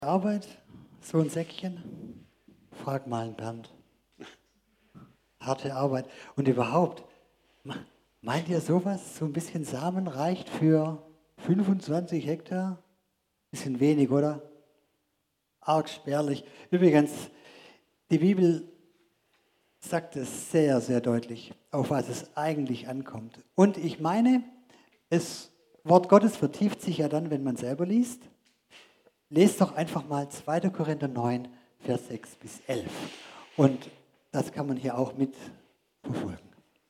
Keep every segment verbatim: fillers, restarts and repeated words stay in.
Arbeit, so ein Säckchen? Frag mal einen Bernd. Harte Arbeit. Und überhaupt, meint ihr sowas, so ein bisschen Samen reicht für fünfundzwanzig Hektar? Bisschen wenig, oder? Arg spärlich. Übrigens, die Bibel sagt es sehr, sehr deutlich, auf was es eigentlich ankommt. Und ich meine, das Wort Gottes vertieft sich ja dann, wenn man selber liest. Lest doch einfach mal zweiter Korinther neun, Vers sechs bis elf. Und das kann man hier auch mit verfolgen.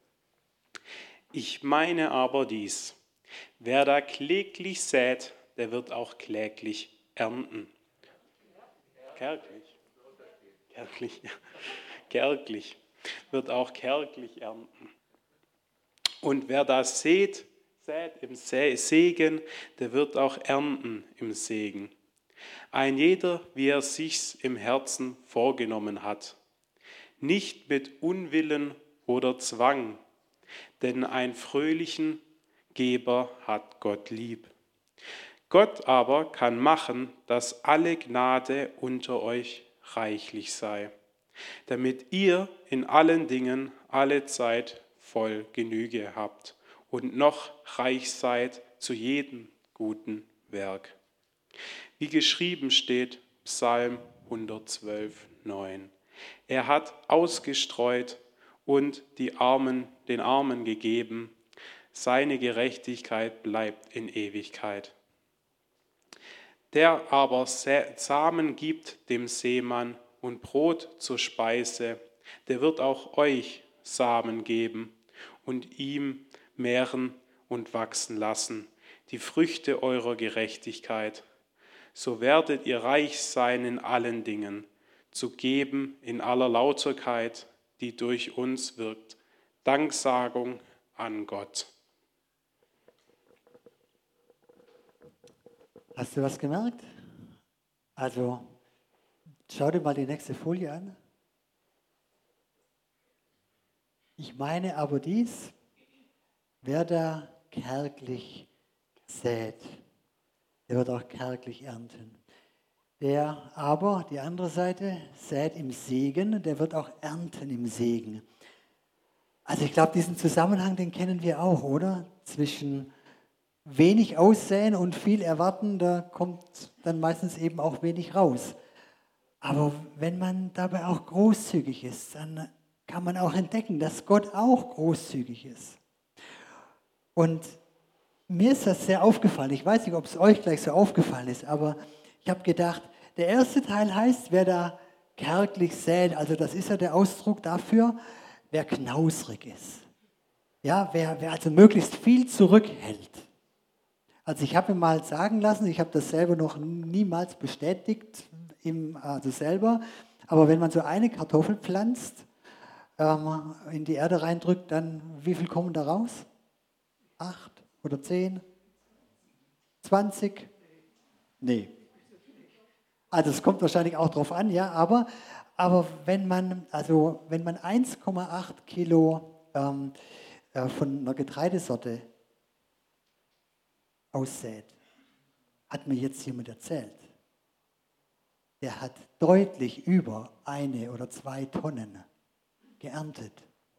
Ich meine aber dies: Wer da kläglich sät, der wird auch kläglich ernten. Kärglich. Kärglich, ja. Kärglich. Wird auch kärglich ernten. Und wer da sät, sät im Segen, der wird auch ernten im Segen. Ein jeder, wie er sich's im Herzen vorgenommen hat. Nicht mit Unwillen oder Zwang, denn einen fröhlichen Geber hat Gott lieb. Gott aber kann machen, dass alle Gnade unter euch reichlich sei, damit ihr in allen Dingen alle Zeit voll Genüge habt und noch reich seid zu jedem guten Werk. Wie geschrieben steht, Psalm hundertzwölf, neun. Er hat ausgestreut und die Armen, den Armen gegeben. Seine Gerechtigkeit bleibt in Ewigkeit. Der aber Samen gibt dem Seemann und Brot zur Speise, der wird auch euch Samen geben und ihm mehren und wachsen lassen, die Früchte eurer Gerechtigkeit. So werdet ihr reich sein in allen Dingen, zu geben in aller Lauterkeit, die durch uns wirkt. Danksagung an Gott. Hast du was gemerkt? Also, schau dir mal die nächste Folie an. Ich meine aber dies, wer da kärglich sät, der wird auch kärglich ernten. Der aber, die andere Seite, sät im Segen, der wird auch ernten im Segen. Also ich glaube, diesen Zusammenhang, den kennen wir auch, oder? Zwischen wenig aussäen und viel erwarten, da kommt dann meistens eben auch wenig raus. Aber wenn man dabei auch großzügig ist, dann kann man auch entdecken, dass Gott auch großzügig ist. Und mir ist das sehr aufgefallen. Ich weiß nicht, ob es euch gleich so aufgefallen ist, aber ich habe gedacht, der erste Teil heißt, wer da kärglich sät, also das ist ja der Ausdruck dafür, wer knausrig ist. Ja, wer, wer also möglichst viel zurückhält. Also ich habe mir mal sagen lassen, ich habe das selber noch niemals bestätigt, im, also selber, aber wenn man so eine Kartoffel pflanzt, ähm, in die Erde reindrückt, dann wie viel kommen da raus? Acht oder zehn? Zwanzig? Nee. Also es kommt wahrscheinlich auch drauf an, ja, aber, aber wenn man, also wenn man eins Komma acht Kilo ähm, äh, von einer Getreidesorte aussät, hat mir jetzt jemand erzählt, der hat deutlich über eine oder zwei Tonnen geerntet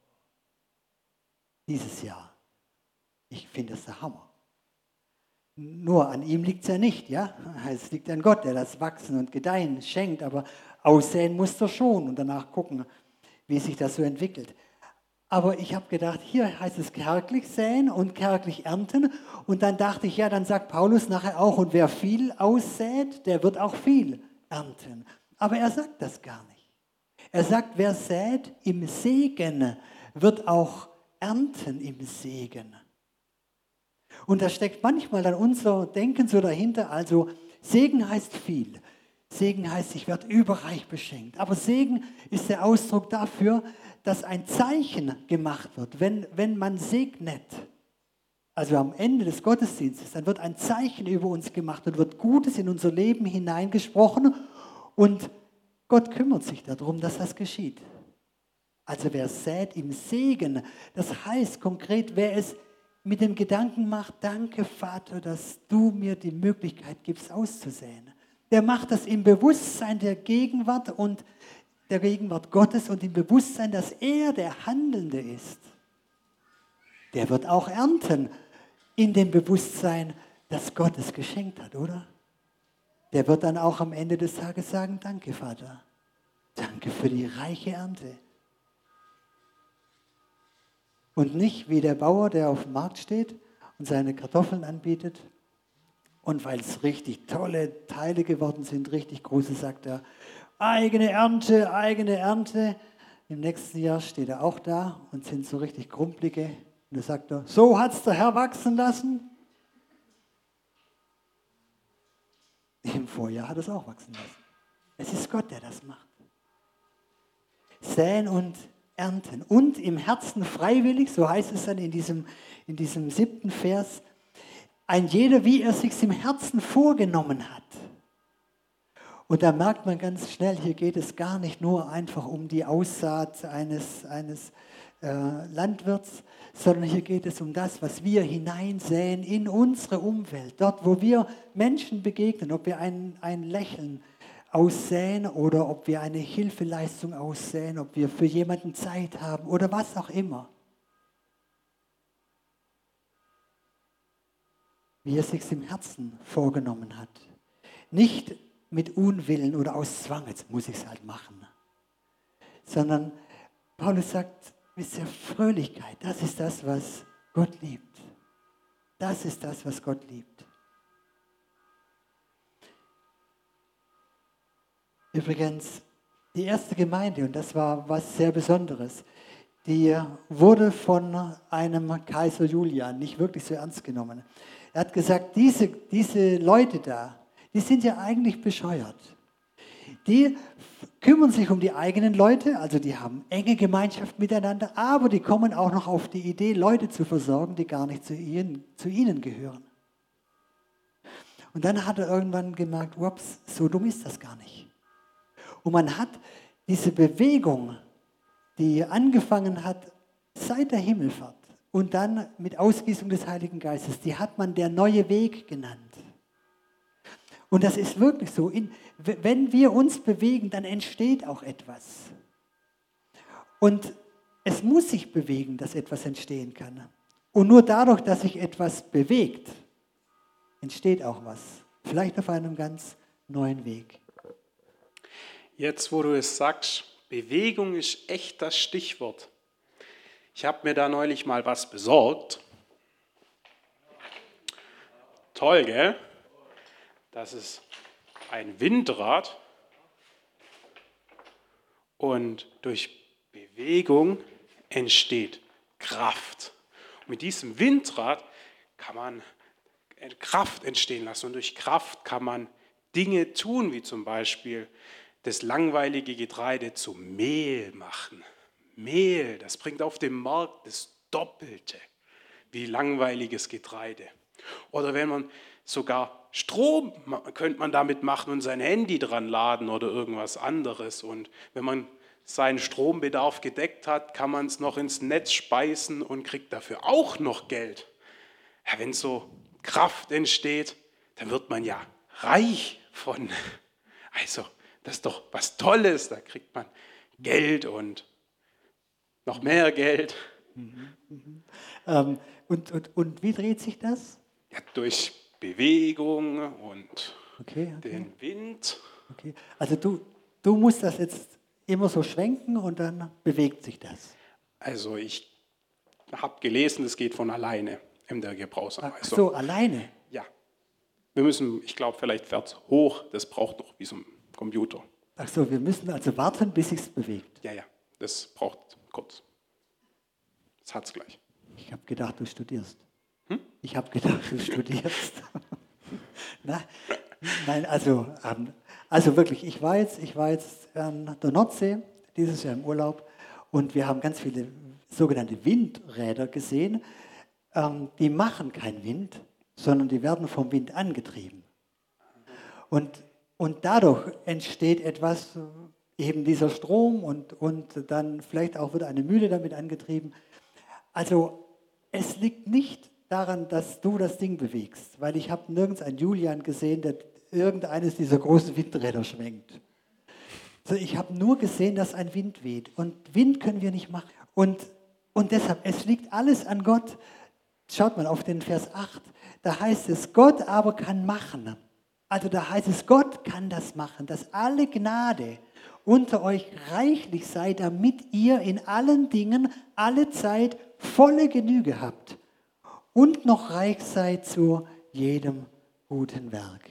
dieses Jahr. Ich finde das der Hammer. Nur an ihm liegt es ja nicht, ja. Es liegt an Gott, der das Wachsen und Gedeihen schenkt, aber aussehen muss er schon und danach gucken, wie sich das so entwickelt. Aber ich habe gedacht, hier heißt es kärglich säen und kärglich ernten. Und dann dachte ich, ja, dann sagt Paulus nachher auch, und wer viel aussät, der wird auch viel ernten. Aber er sagt das gar nicht. Er sagt, wer sät im Segen, wird auch ernten im Segen. Und da steckt manchmal dann unser Denken so dahinter, also Segen heißt viel. Segen heißt, ich werde überreich beschenkt. Aber Segen ist der Ausdruck dafür, dass ein Zeichen gemacht wird. Wenn, wenn man segnet, also am Ende des Gottesdienstes, dann wird ein Zeichen über uns gemacht und wird Gutes in unser Leben hineingesprochen und Gott kümmert sich darum, dass das geschieht. Also wer sät im Segen, das heißt konkret, wer es mit dem Gedanken macht, danke Vater, dass du mir die Möglichkeit gibst auszusäen. Der macht das im Bewusstsein der Gegenwart und der Gegenwart Gottes und im Bewusstsein, dass er der Handelnde ist. Der wird auch ernten in dem Bewusstsein, dass Gott es geschenkt hat, oder? Der wird dann auch am Ende des Tages sagen, danke Vater, danke für die reiche Ernte. Und nicht wie der Bauer, der auf dem Markt steht und seine Kartoffeln anbietet. Und weil es richtig tolle Teile geworden sind, richtig große, sagt er, eigene Ernte, eigene Ernte. Im nächsten Jahr steht er auch da und sind so richtig krumpelige. Und da sagt er, so hat es der Herr wachsen lassen. Im Vorjahr hat er es auch wachsen lassen. Es ist Gott, der das macht. Säen und ernten. Und im Herzen freiwillig, so heißt es dann in diesem, in diesem siebten Vers, ein jeder, wie er sich im Herzen vorgenommen hat. Und da merkt man ganz schnell, hier geht es gar nicht nur einfach um die Aussaat eines, eines äh, Landwirts, sondern hier geht es um das, was wir hineinsäen in unsere Umwelt. Dort, wo wir Menschen begegnen, ob wir ein, ein Lächeln aussäen oder ob wir eine Hilfeleistung aussäen, ob wir für jemanden Zeit haben oder was auch immer. Wie er sich im Herzen vorgenommen hat. Nicht mit Unwillen oder aus Zwang, jetzt muss ich es halt machen. Sondern Paulus sagt, wisst ihr, Fröhlichkeit, das ist das, was Gott liebt. Das ist das, was Gott liebt. Übrigens, die erste Gemeinde, und das war was sehr Besonderes, die wurde von einem Kaiser Julian nicht wirklich so ernst genommen. Er hat gesagt, diese, diese Leute da, die sind ja eigentlich bescheuert. Die kümmern sich um die eigenen Leute, also die haben enge Gemeinschaft miteinander, aber die kommen auch noch auf die Idee, Leute zu versorgen, die gar nicht zu ihnen, zu ihnen gehören. Und dann hat er irgendwann gemerkt, ups, so dumm ist das gar nicht. Und man hat diese Bewegung, die angefangen hat seit der Himmelfahrt und dann mit Ausgießung des Heiligen Geistes, die hat man der neue Weg genannt. Und das ist wirklich so, in, wenn wir uns bewegen, dann entsteht auch etwas. Und es muss sich bewegen, dass etwas entstehen kann. Und nur dadurch, dass sich etwas bewegt, entsteht auch was. Vielleicht auf einem ganz neuen Weg. Jetzt, wo du es sagst, Bewegung ist echt das Stichwort. Ich habe mir da neulich mal was besorgt. Toll, gell? Das ist ein Windrad und durch Bewegung entsteht Kraft. Und mit diesem Windrad kann man Kraft entstehen lassen und durch Kraft kann man Dinge tun, wie zum Beispiel das langweilige Getreide zu Mehl machen. Mehl, das bringt auf dem Markt das Doppelte wie langweiliges Getreide. Oder wenn man sogar Strom könnte man damit machen und sein Handy dran laden oder irgendwas anderes. Und wenn man seinen Strombedarf gedeckt hat, kann man es noch ins Netz speisen und kriegt dafür auch noch Geld. Ja, wenn so Kraft entsteht, dann wird man ja reich von. Also, das ist doch was Tolles. Da kriegt man Geld und noch mehr Geld. Mhm, mhm. Ähm, und, und, und wie dreht sich das? Ja, durch Bewegung und okay, okay. den Wind. Okay. Also du, du musst das jetzt immer so schwenken und dann bewegt sich das. Also ich habe gelesen, es geht von alleine in der Gebrauchsanweisung. Ach so, alleine? Ja. Wir müssen, ich glaube, vielleicht fährt es hoch, das braucht noch wie so ein Computer. Ach so, wir müssen also warten, bis sich's bewegt. Ja, ja, das braucht kurz. Das hat es gleich. Ich habe gedacht, du studierst. Hm? Ich habe gedacht, du studierst. Na, nein, also, ähm, also wirklich, ich war jetzt, ich war jetzt an der Nordsee dieses Jahr im Urlaub und wir haben ganz viele sogenannte Windräder gesehen. Ähm, die machen keinen Wind, sondern die werden vom Wind angetrieben. Und, und dadurch entsteht etwas, eben dieser Strom und, und dann vielleicht auch wird eine Mühle damit angetrieben. Also es liegt nicht daran, dass du das Ding bewegst, weil ich habe nirgends einen Julian gesehen, der irgendeines dieser großen Windräder schwenkt. So, ich habe nur gesehen, dass ein Wind weht. Und Wind können wir nicht machen. Und, und deshalb, es liegt alles an Gott. Schaut mal auf den Vers acht. Da heißt es, Gott aber kann machen. Also da heißt es, Gott kann das machen, dass alle Gnade unter euch reichlich sei, damit ihr in allen Dingen alle Zeit volle Genüge habt und noch reich seid zu jedem guten Werk.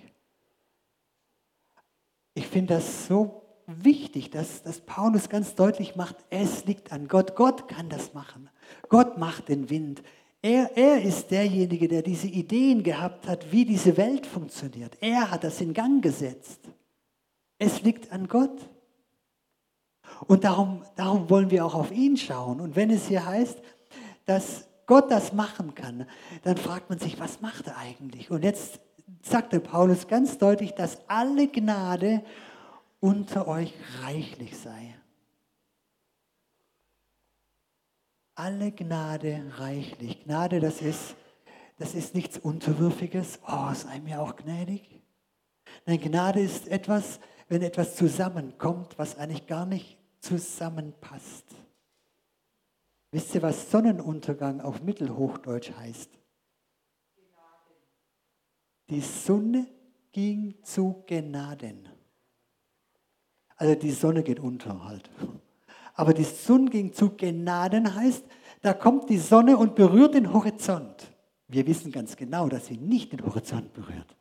Ich finde das so wichtig, dass, dass Paulus ganz deutlich macht, es liegt an Gott. Gott kann das machen. Gott macht den Wind. Er, er ist derjenige, der diese Ideen gehabt hat, wie diese Welt funktioniert. Er hat das in Gang gesetzt. Es liegt an Gott. Und darum, darum wollen wir auch auf ihn schauen. Und wenn es hier heißt, dass Gott das machen kann, dann fragt man sich, was macht er eigentlich? Und jetzt sagt der Paulus ganz deutlich, dass alle Gnade unter euch reichlich sei. Alle Gnade reichlich. Gnade, das ist, das ist nichts Unterwürfiges. Oh, sei mir auch gnädig. Nein, Gnade ist etwas, wenn etwas zusammenkommt, was eigentlich gar nicht zusammenpasst. Wisst ihr, was Sonnenuntergang auf Mittelhochdeutsch heißt? Die Sonne ging zu Gnaden. Also die Sonne geht unter halt. Aber die Sonne ging zu Gnaden heißt, da kommt die Sonne und berührt den Horizont. Wir wissen ganz genau, dass sie nicht den Horizont berührt.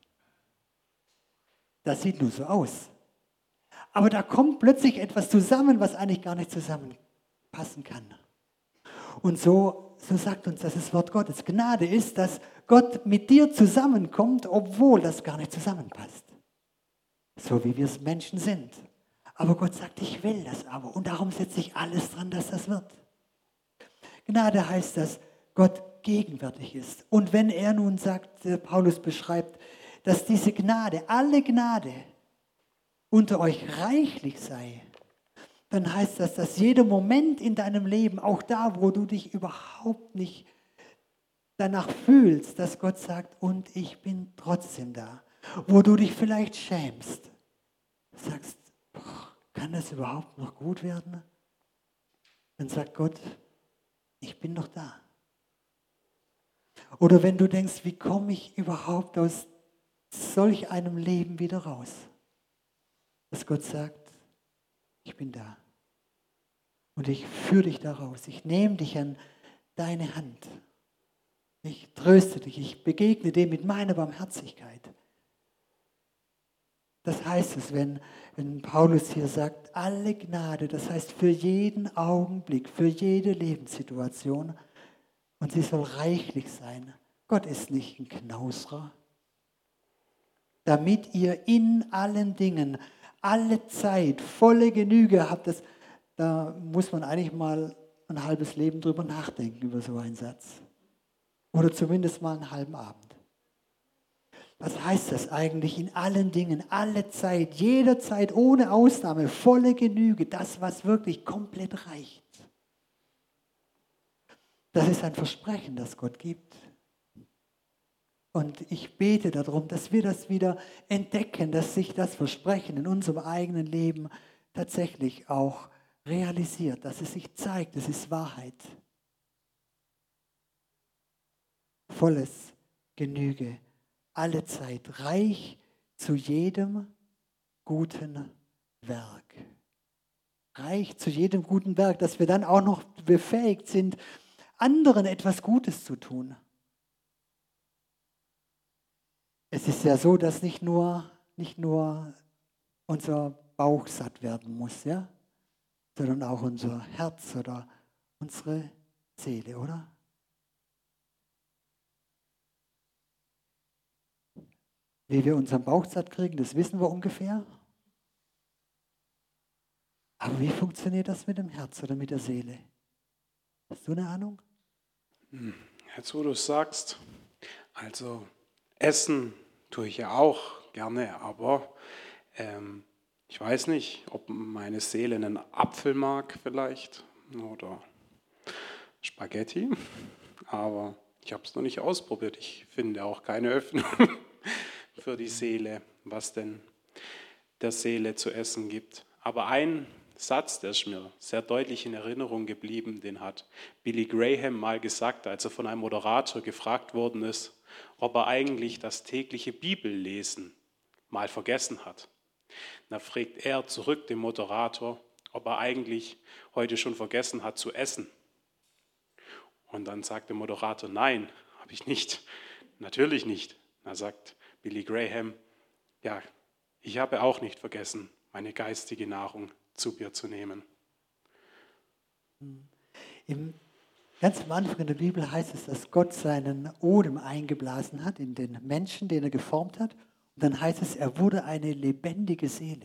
Das sieht nur so aus. Aber da kommt plötzlich etwas zusammen, was eigentlich gar nicht zusammenpassen kann. Und so, so sagt uns das, das Wort Gottes. Gnade ist, dass Gott mit dir zusammenkommt, obwohl das gar nicht zusammenpasst. So wie wir es Menschen sind. Aber Gott sagt, ich will das aber. Und darum setze ich alles dran, dass das wird. Gnade heißt, dass Gott gegenwärtig ist. Und wenn er nun sagt, Paulus beschreibt, dass diese Gnade, alle Gnade unter euch reichlich sei, dann heißt das, dass jeder Moment in deinem Leben, auch da, wo du dich überhaupt nicht danach fühlst, dass Gott sagt, und ich bin trotzdem da, wo du dich vielleicht schämst, sagst, boah, kann das überhaupt noch gut werden? Dann sagt Gott, ich bin doch da. Oder wenn du denkst, wie komme ich überhaupt aus solch einem Leben wieder raus? Dass Gott sagt, ich bin da. Und ich führe dich da raus. Ich nehme dich an deine Hand. Ich tröste dich. Ich begegne dir mit meiner Barmherzigkeit. Das heißt es, wenn, wenn Paulus hier sagt, alle Gnade, das heißt für jeden Augenblick, für jede Lebenssituation. Und sie soll reichlich sein. Gott ist nicht ein Knauserer. Damit ihr in allen Dingen alle Zeit, volle Genüge habt, das, da muss man eigentlich mal ein halbes Leben drüber nachdenken, über so einen Satz. Oder zumindest mal einen halben Abend. Was heißt das eigentlich? In allen Dingen, alle Zeit, jederzeit, ohne Ausnahme, volle Genüge, das, was wirklich komplett reicht. Das ist ein Versprechen, das Gott gibt. Und ich bete darum, dass wir das wieder entdecken, dass sich das Versprechen in unserem eigenen Leben tatsächlich auch realisiert, dass es sich zeigt, es ist Wahrheit. Volles Genüge, alle Zeit, reich zu jedem guten Werk. Reich zu jedem guten Werk, dass wir dann auch noch befähigt sind, anderen etwas Gutes zu tun. Es ist ja so, dass nicht nur, nicht nur unser Bauch satt werden muss, ja? Sondern auch unser Herz oder unsere Seele, oder? Wie wir unseren Bauch satt kriegen, das wissen wir ungefähr. Aber wie funktioniert das mit dem Herz oder mit der Seele? Hast du eine Ahnung? Jetzt, wo du es sagst, also essen tue ich ja auch gerne, aber ähm, ich weiß nicht, ob meine Seele einen Apfel mag vielleicht oder Spaghetti, aber ich habe es noch nicht ausprobiert. Ich finde auch keine Öffnung für die Seele, was denn der Seele zu essen gibt. Aber ein Satz, der ist mir sehr deutlich in Erinnerung geblieben, den hat Billy Graham mal gesagt, als er von einem Moderator gefragt worden ist, ob er eigentlich das tägliche Bibellesen mal vergessen hat. Da fragt er zurück den Moderator, ob er eigentlich heute schon vergessen hat zu essen. Und dann sagt der Moderator, nein, habe ich nicht, natürlich nicht. Da sagt Billy Graham, ja, ich habe auch nicht vergessen, meine geistige Nahrung zu mir zu nehmen. Im, ganz am Anfang in der Bibel heißt es, dass Gott seinen Odem eingeblasen hat in den Menschen, den er geformt hat. Und dann heißt es, er wurde eine lebendige Seele.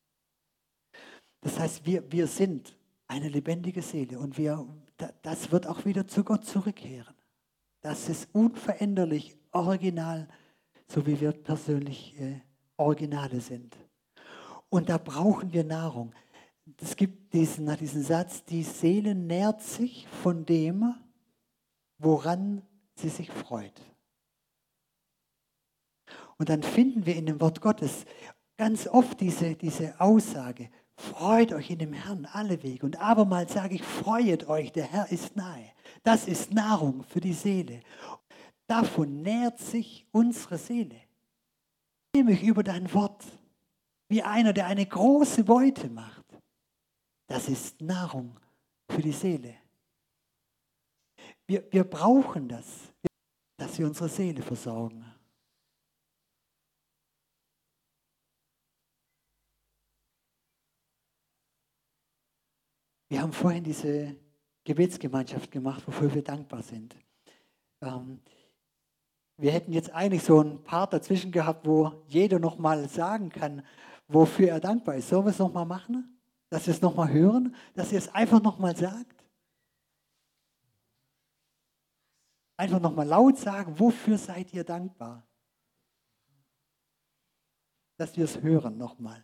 Das heißt, wir, wir sind eine lebendige Seele und wir, das wird auch wieder zu Gott zurückkehren. Das ist unveränderlich, original, so wie wir persönlich äh, Originale sind. Und da brauchen wir Nahrung. Es gibt diesen, diesen Satz, die Seele nährt sich von dem, woran sie sich freut. Und dann finden wir in dem Wort Gottes ganz oft diese, diese Aussage, freut euch in dem Herrn alle Wege. Und abermals sage ich, freuet euch, der Herr ist nahe. Das ist Nahrung für die Seele. Davon nährt sich unsere Seele. Nämlich über dein Wort, wie einer, der eine große Beute macht. Das ist Nahrung für die Seele. Wir, wir brauchen das, dass wir unsere Seele versorgen. Wir haben vorhin diese Gebetsgemeinschaft gemacht, wofür wir dankbar sind. Ähm, wir hätten jetzt eigentlich so ein Part dazwischen gehabt, wo jeder nochmal sagen kann, wofür er dankbar ist. Sollen wir es nochmal machen? Dass wir es nochmal hören? Dass ihr es einfach nochmal sagt? Einfach nochmal laut sagen, wofür seid ihr dankbar? Dass wir es hören nochmal.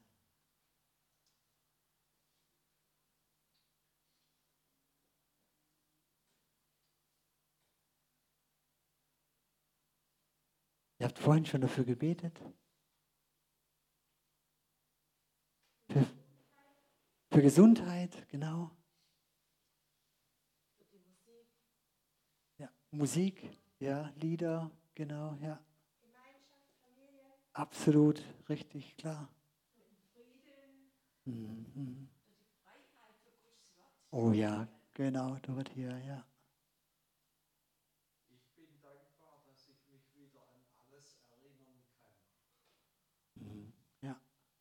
Ihr habt vorhin schon dafür gebetet. Für, für Gesundheit, genau. Ja, Musik, ja, Lieder, genau, ja. Absolut, richtig, klar. Mhm. Oh ja, genau, dort hier, ja. Ich bin dankbar, dass ich mich wieder an alles erinnern kann. Mhm. Ja.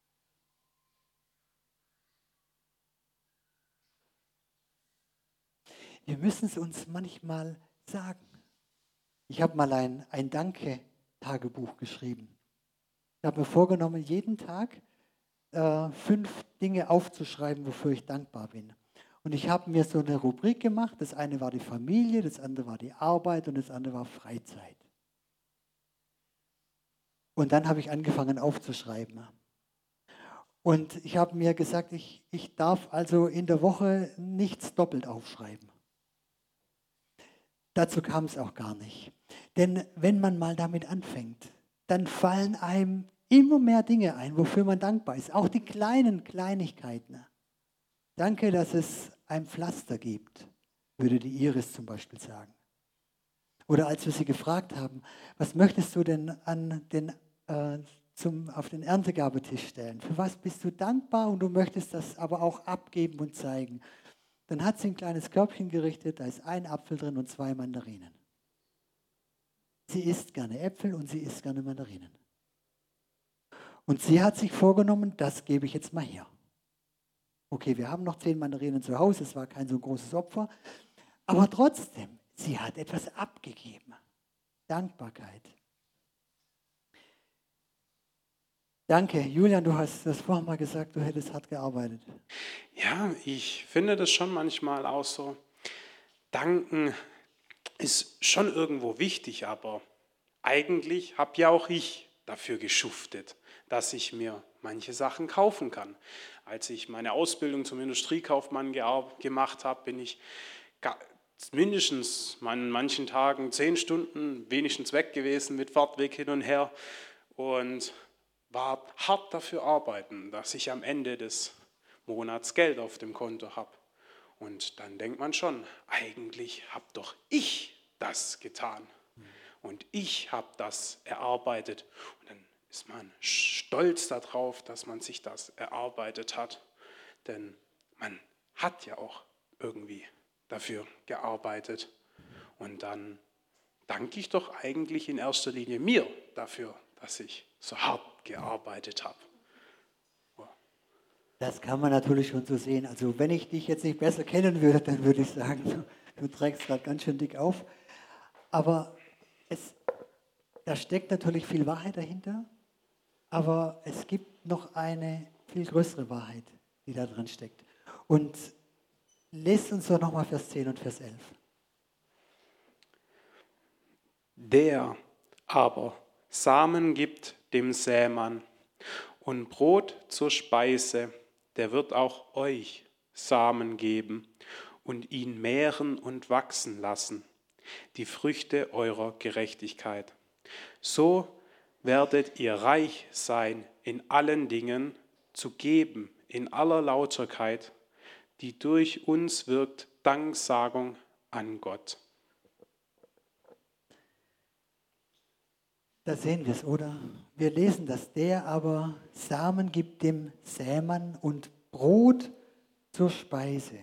Wir müssen es uns manchmal sagen. Ich habe mal ein, ein Danke-Tagebuch geschrieben. Ich habe mir vorgenommen, jeden Tag äh, fünf Dinge aufzuschreiben, wofür ich dankbar bin. Und ich habe mir so eine Rubrik gemacht. Das eine war die Familie, das andere war die Arbeit und das andere war Freizeit. Und dann habe ich angefangen aufzuschreiben. Und ich habe mir gesagt, ich, ich darf also in der Woche nichts doppelt aufschreiben. Dazu kam es auch gar nicht. Denn wenn man mal damit anfängt, dann fallen einem immer mehr Dinge ein, wofür man dankbar ist. Auch die kleinen Kleinigkeiten. Danke, dass es ein Pflaster gibt, würde die Iris zum Beispiel sagen. Oder als wir sie gefragt haben, was möchtest du denn an den, äh, zum, auf den Erntegabetisch stellen? Für was bist du dankbar und du möchtest das aber auch abgeben und zeigen? Dann hat sie ein kleines Körbchen gerichtet, da ist ein Apfel drin und zwei Mandarinen. Sie isst gerne Äpfel und sie isst gerne Mandarinen. Und sie hat sich vorgenommen, das gebe ich jetzt mal her. Okay, wir haben noch zehn Mandarinen zu Hause, es war kein so großes Opfer. Aber trotzdem, sie hat etwas abgegeben. Dankbarkeit. Danke. Julian, du hast das vorhin mal gesagt, du hättest hart gearbeitet. Ja, ich finde das schon manchmal auch so. Danken ist schon irgendwo wichtig, aber eigentlich habe ja auch ich dafür geschuftet, dass ich mir manche Sachen kaufen kann. Als ich meine Ausbildung zum Industriekaufmann gemacht habe, bin ich mindestens an manchen Tagen zehn Stunden wenigstens weg gewesen mit Fahrtweg hin und her. und war hart dafür arbeiten, dass ich am Ende des Monats Geld auf dem Konto habe. Und dann denkt man schon, eigentlich habe doch ich das getan und ich habe das erarbeitet. Und dann ist man stolz darauf, dass man sich das erarbeitet hat, denn man hat ja auch irgendwie dafür gearbeitet. Und dann danke ich doch eigentlich in erster Linie mir dafür, dass ich so hart gearbeitet habe. Das kann man natürlich schon so sehen. Also wenn ich dich jetzt nicht besser kennen würde, dann würde ich sagen, du, du trägst gerade ganz schön dick auf. Aber es, da steckt natürlich viel Wahrheit dahinter. Aber es gibt noch eine viel größere Wahrheit, die da drin steckt. Und lest uns doch nochmal Vers zehn und Vers elf. Der aber Samen gibt dem Sämann und Brot zur Speise, der wird auch euch Samen geben und ihn mehren und wachsen lassen, die Früchte eurer Gerechtigkeit. So werdet ihr reich sein in allen Dingen, zu geben in aller Lauterkeit, die durch uns wirkt Danksagung an Gott. Da sehen wir es, oder? Wir lesen, dass der aber Samen gibt dem Sämann und Brot zur Speise.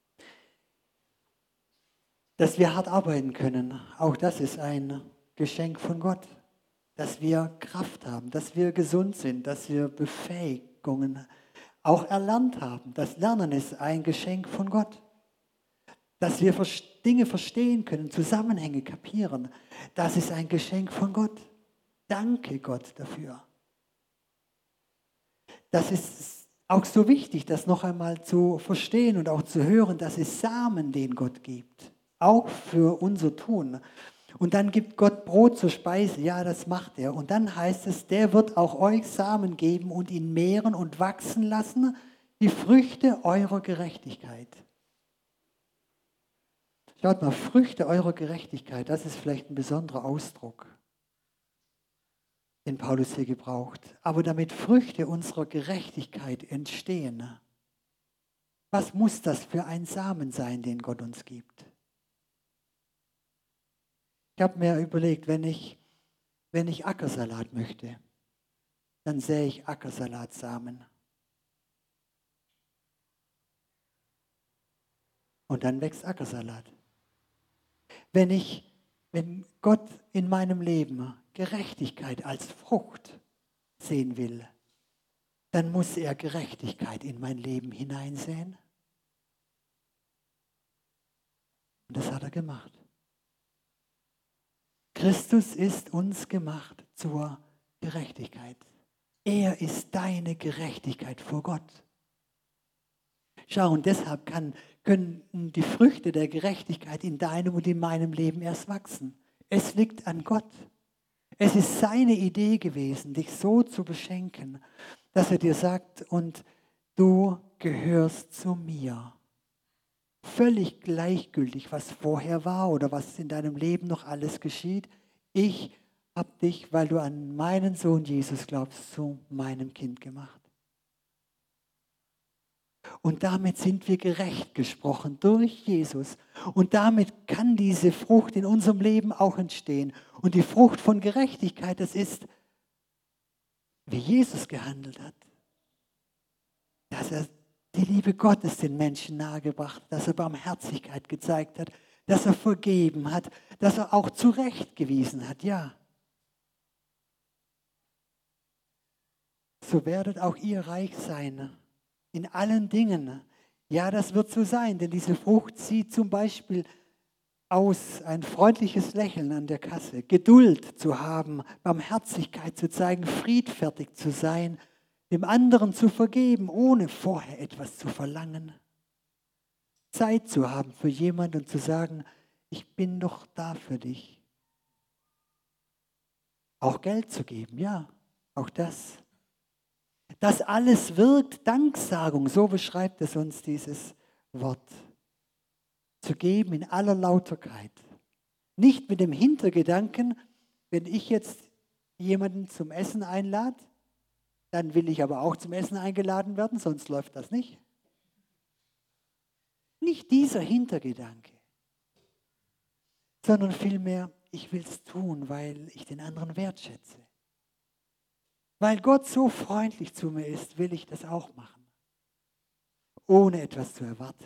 Dass wir hart arbeiten können, auch das ist ein Geschenk von Gott. Dass wir Kraft haben, dass wir gesund sind, dass wir Befähigungen auch erlernt haben. Das Lernen ist ein Geschenk von Gott. Dass wir Dinge verstehen können, Zusammenhänge kapieren, das ist ein Geschenk von Gott. Danke Gott dafür. Das ist auch so wichtig, das noch einmal zu verstehen und auch zu hören, das ist Samen, den Gott gibt, auch für unser Tun. Und dann gibt Gott Brot zur Speise, ja, das macht er. Und dann heißt es, der wird auch euch Samen geben und ihn mehren und wachsen lassen, die Früchte eurer Gerechtigkeit. Schaut mal, Früchte eurer Gerechtigkeit, das ist vielleicht ein besonderer Ausdruck, den Paulus hier gebraucht. Aber damit Früchte unserer Gerechtigkeit entstehen, was muss das für ein Samen sein, den Gott uns gibt? Ich habe mir überlegt, wenn ich, wenn ich Ackersalat möchte, dann sähe ich Ackersalatsamen. Und dann wächst Ackersalat. Wenn ich, wenn Gott in meinem Leben Gerechtigkeit als Frucht sehen will, dann muss er Gerechtigkeit in mein Leben hineinsäen. Und das hat er gemacht. Christus ist uns gemacht zur Gerechtigkeit. Er ist deine Gerechtigkeit vor Gott. Schau, und deshalb kann, können die Früchte der Gerechtigkeit in deinem und in meinem Leben erst wachsen. Es liegt an Gott. Es ist seine Idee gewesen, dich so zu beschenken, dass er dir sagt, und du gehörst zu mir. Völlig gleichgültig, was vorher war oder was in deinem Leben noch alles geschieht. Ich habe dich, weil du an meinen Sohn Jesus glaubst, zu meinem Kind gemacht. Und damit sind wir gerecht gesprochen durch Jesus. Und damit kann diese Frucht in unserem Leben auch entstehen. Und die Frucht von Gerechtigkeit, das ist, wie Jesus gehandelt hat. Dass er die Liebe Gottes den Menschen nahegebracht hat, dass er Barmherzigkeit gezeigt hat, dass er vergeben hat, dass er auch zurechtgewiesen hat, ja. So werdet auch ihr reich sein. In allen Dingen. Ja, das wird so sein, denn diese Frucht sieht zum Beispiel aus, ein freundliches Lächeln an der Kasse, Geduld zu haben, Barmherzigkeit zu zeigen, friedfertig zu sein, dem anderen zu vergeben, ohne vorher etwas zu verlangen. Zeit zu haben für jemanden und zu sagen, ich bin doch da für dich. Auch Geld zu geben, ja, auch das. Das alles wirkt Danksagung, so beschreibt es uns dieses Wort. Zu geben in aller Lauterkeit. Nicht mit dem Hintergedanken, wenn ich jetzt jemanden zum Essen einlade, dann will ich aber auch zum Essen eingeladen werden, sonst läuft das nicht. Nicht dieser Hintergedanke, sondern vielmehr, ich will es tun, weil ich den anderen wertschätze. Weil Gott so freundlich zu mir ist, will ich das auch machen, ohne etwas zu erwarten.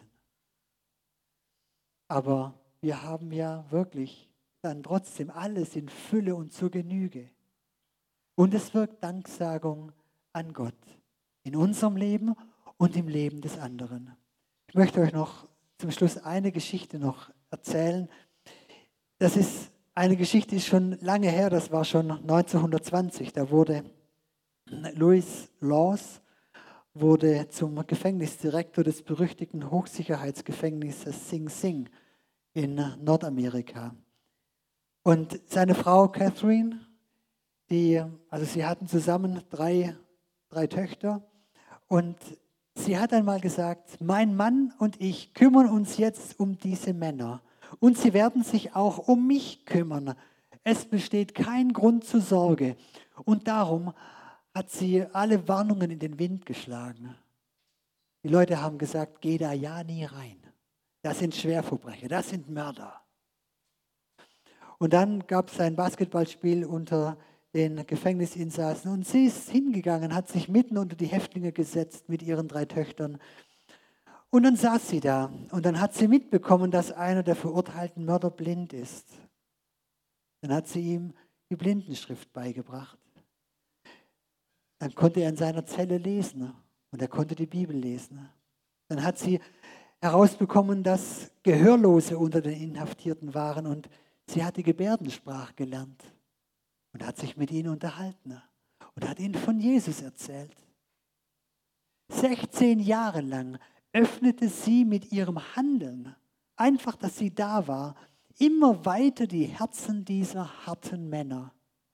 Aber wir haben ja wirklich dann trotzdem alles in Fülle und zur Genüge. Und es wirkt Danksagung an Gott in unserem Leben und im Leben des anderen. Ich möchte euch noch zum Schluss eine Geschichte noch erzählen. Das ist eine Geschichte, die ist schon lange her, das war schon neunzehnhundertzwanzig. Da wurde Louis Laws wurde zum Gefängnisdirektor des berüchtigten Hochsicherheitsgefängnisses Sing Sing in Nordamerika. Und seine Frau Catherine, die, also sie hatten zusammen drei, drei Töchter, und sie hat einmal gesagt, mein Mann und ich kümmern uns jetzt um diese Männer und sie werden sich auch um mich kümmern. Es besteht kein Grund zur Sorge. Und darum hat sie alle Warnungen in den Wind geschlagen. Die Leute haben gesagt, geh da ja nie rein. Das sind Schwerverbrecher, das sind Mörder. Und dann gab es ein Basketballspiel unter den Gefängnisinsassen und sie ist hingegangen, hat sich mitten unter die Häftlinge gesetzt mit ihren drei Töchtern. Und dann saß sie da und dann hat sie mitbekommen, dass einer der verurteilten Mörder blind ist. Dann hat sie ihm die Blindenschrift beigebracht. Dann konnte er in seiner Zelle lesen und er konnte die Bibel lesen. Dann hat sie herausbekommen, dass Gehörlose unter den Inhaftierten waren und sie hat die Gebärdensprache gelernt und hat sich mit ihnen unterhalten und hat ihnen von Jesus erzählt. sechzehn Jahre lang öffnete sie mit ihrem Handeln, einfach, dass sie da war, immer weiter die Herzen dieser harten Männer.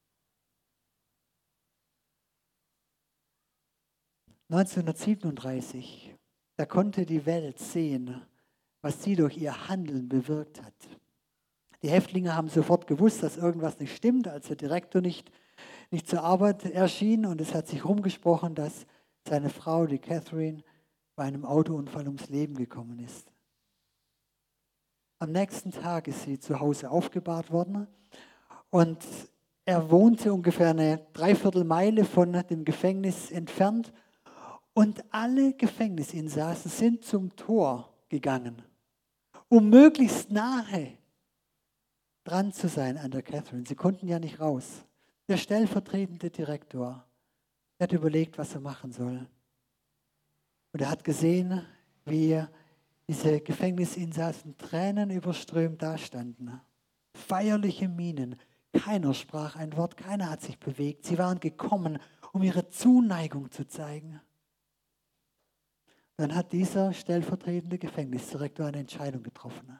neunzehnhundertsiebenunddreißig, da konnte die Welt sehen, was sie durch ihr Handeln bewirkt hat. Die Häftlinge haben sofort gewusst, dass irgendwas nicht stimmt, als der Direktor nicht, nicht zur Arbeit erschien. Und es hat sich rumgesprochen, dass seine Frau, die Catherine, bei einem Autounfall ums Leben gekommen ist. Am nächsten Tag ist sie zu Hause aufgebahrt worden. Und er wohnte ungefähr eine Dreiviertelmeile von dem Gefängnis entfernt. Und alle Gefängnisinsassen sind zum Tor gegangen, um möglichst nahe dran zu sein an der Catherine. Sie konnten ja nicht raus. Der stellvertretende Direktor, der hat überlegt, was er machen soll. Und er hat gesehen, wie diese Gefängnisinsassen tränenüberströmt dastanden. Feierliche Mienen. Keiner sprach ein Wort, keiner hat sich bewegt. Sie waren gekommen, um ihre Zuneigung zu zeigen. Dann hat dieser stellvertretende Gefängnisdirektor eine Entscheidung getroffen.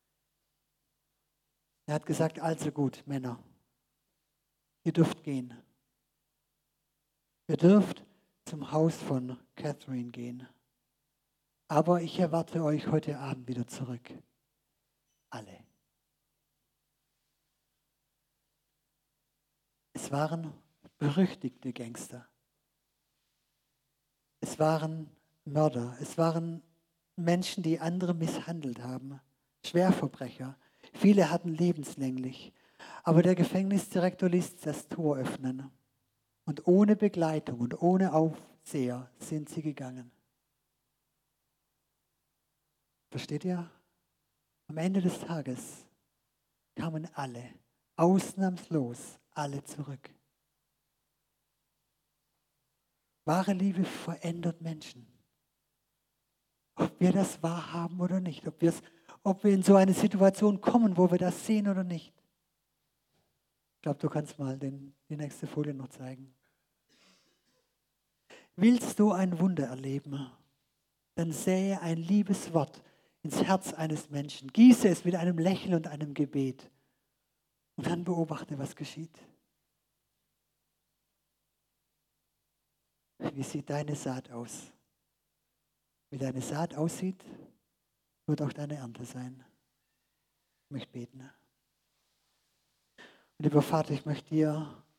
Er hat gesagt, also gut, Männer, ihr dürft gehen. Ihr dürft zum Haus von Catherine gehen. Aber ich erwarte euch heute Abend wieder zurück. Alle. Es waren berüchtigte Gangster. Es waren Mörder. Es waren Menschen, die andere misshandelt haben. Schwerverbrecher. Viele hatten lebenslänglich. Aber der Gefängnisdirektor ließ das Tor öffnen. Und ohne Begleitung und ohne Aufseher sind sie gegangen. Versteht ihr? Am Ende des Tages kamen alle, ausnahmslos alle zurück. Wahre Liebe verändert Menschen. Ob wir das wahrhaben oder nicht, ob, wir's, ob wir in so eine Situation kommen, wo wir das sehen oder nicht. Ich glaube, du kannst mal den, die nächste Folie noch zeigen. Willst du ein Wunder erleben, dann sähe ein liebes Wort ins Herz eines Menschen. Gieße es mit einem Lächeln und einem Gebet. Und dann beobachte, was geschieht. Wie sieht deine Saat aus? Wie deine Saat aussieht, wird auch deine Ernte sein. Ich möchte beten. Lieber Vater, ich möchte dir